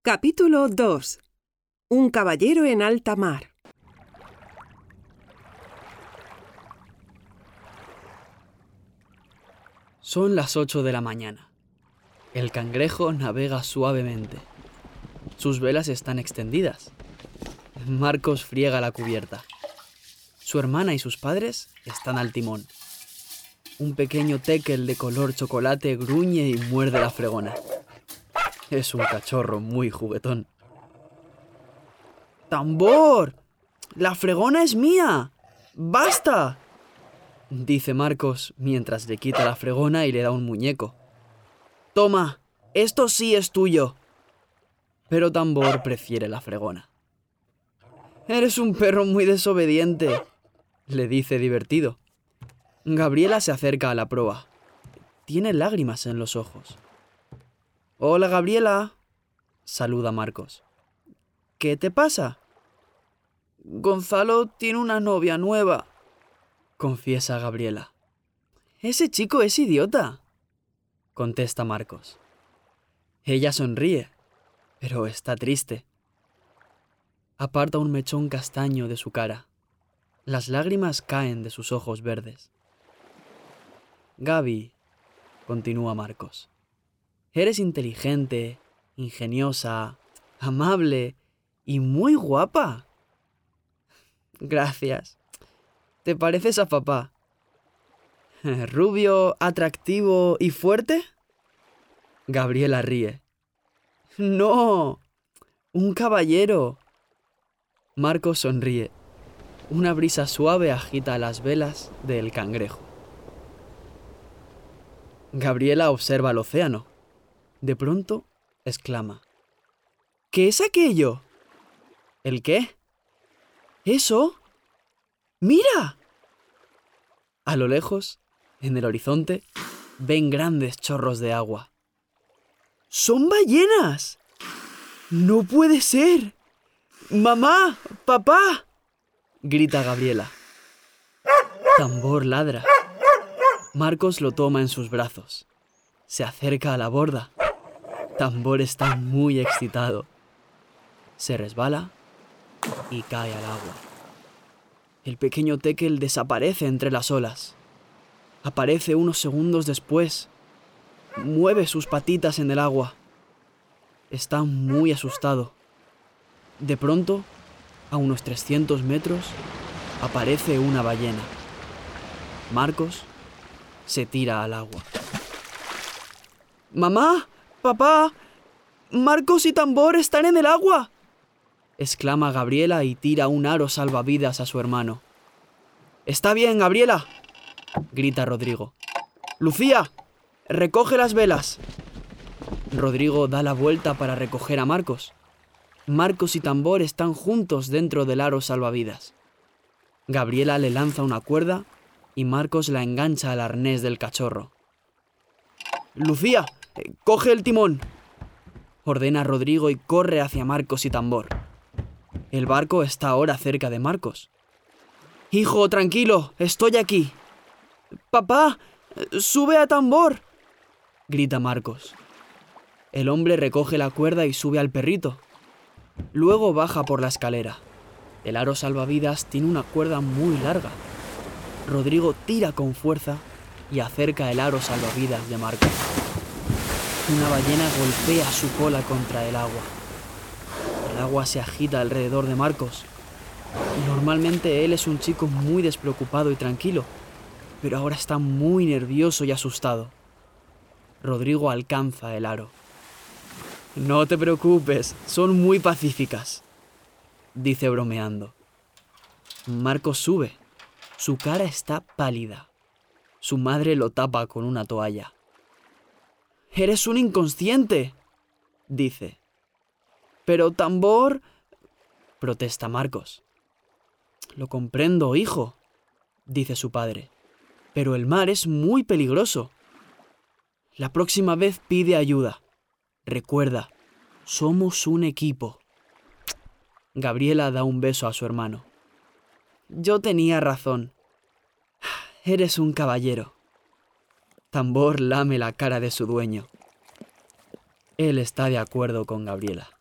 Capítulo 2. Un caballero en alta mar. Son las 8 de la mañana. El cangrejo navega suavemente. Sus velas están extendidas. Marcos friega la cubierta. Su hermana y sus padres están al timón. Un pequeño tekel de color chocolate gruñe y muerde la fregona. Es un cachorro muy juguetón. ¡Tambor! ¡La fregona es mía! ¡Basta!, dice Marcos mientras le quita la fregona y le da un muñeco. ¡Toma! ¡Esto sí es tuyo! Pero Tambor prefiere la fregona. «Eres un perro muy desobediente», le dice divertido. Gabriela se acerca a la proa. Tiene lágrimas en los ojos. «Hola, Gabriela», saluda Marcos. «¿Qué te pasa?» «Gonzalo tiene una novia nueva», confiesa Gabriela. «Ese chico es idiota», contesta Marcos. Ella sonríe, pero está triste. Aparta un mechón castaño de su cara. Las lágrimas caen de sus ojos verdes. «Gaby», continúa Marcos, «eres inteligente, ingeniosa, amable y muy guapa». «Gracias. ¿Te pareces a papá? ¿Rubio, atractivo y fuerte?» Gabriela ríe. «No, un caballero». Marcos sonríe. Una brisa suave agita las velas del cangrejo. Gabriela observa el océano. De pronto, exclama: «¿Qué es aquello?» «¿El qué?» «¿Eso? ¡Mira!». A lo lejos, en el horizonte, ven grandes chorros de agua. «¡Son ballenas! ¡No puede ser! ¡Mamá! ¡Papá!», grita Gabriela. Tambor ladra. Marcos lo toma en sus brazos. Se acerca a la borda. Tambor está muy excitado. Se resbala y cae al agua. El pequeño tekel desaparece entre las olas. Aparece unos segundos después. Mueve sus patitas en el agua. Está muy asustado. De pronto, a unos 300 metros, aparece una ballena. Marcos se tira al agua. «¡Mamá! ¡Papá! ¡Marcos y Tambor están en el agua!», exclama Gabriela y tira un aro salvavidas a su hermano. «Está bien, Gabriela», grita Rodrigo. «Lucía, recoge las velas». Rodrigo da la vuelta para recoger a Marcos. Marcos y Tambor están juntos dentro del aro salvavidas. Gabriela le lanza una cuerda y Marcos la engancha al arnés del cachorro. «Lucía, coge el timón», ordena Rodrigo y corre hacia Marcos y Tambor. El barco está ahora cerca de Marcos. «Hijo, tranquilo, estoy aquí». «Papá, sube a Tambor», grita Marcos. El hombre recoge la cuerda y sube al perrito. Luego baja por la escalera. El aro salvavidas tiene una cuerda muy larga. Rodrigo tira con fuerza y acerca el aro salvavidas de Marcos. Una ballena golpea su cola contra el agua. El agua se agita alrededor de Marcos. Normalmente él es un chico muy despreocupado y tranquilo, pero ahora está muy nervioso y asustado. Rodrigo alcanza el aro. «No te preocupes, son muy pacíficas», dice bromeando. Marcos sube. Su cara está pálida. Su madre lo tapa con una toalla. «¡Eres un inconsciente!», dice. «Pero Tambor…», protesta Marcos. «Lo comprendo, hijo», dice su padre. «Pero el mar es muy peligroso. La próxima vez pide ayuda. Recuerda, somos un equipo». Gabriela da un beso a su hermano. «Yo tenía razón. Eres un caballero». Tambor lame la cara de su dueño. Él está de acuerdo con Gabriela.